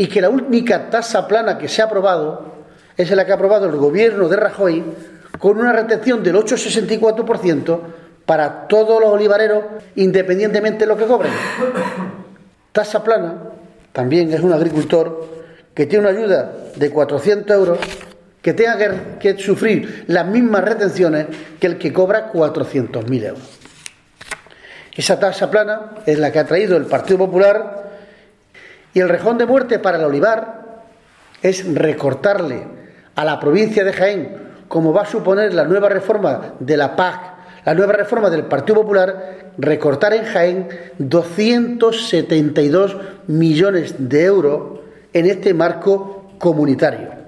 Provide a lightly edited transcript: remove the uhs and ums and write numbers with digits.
y que la única tasa plana que se ha aprobado es la que ha aprobado el gobierno de Rajoy, con una retención del 8,64% para todos los olivareros, independientemente de lo que cobren. Tasa plana también es un agricultor que tiene una ayuda de 400 euros que tenga que sufrir las mismas retenciones que el que cobra 400.000 euros. Esa tasa plana es la que ha traído el Partido Popular, y el rejón de muerte para el olivar es recortarle a la provincia de Jaén, como va a suponer la nueva reforma de la PAC, la nueva reforma del Partido Popular, recortar en Jaén 272 millones de euros en este marco comunitario.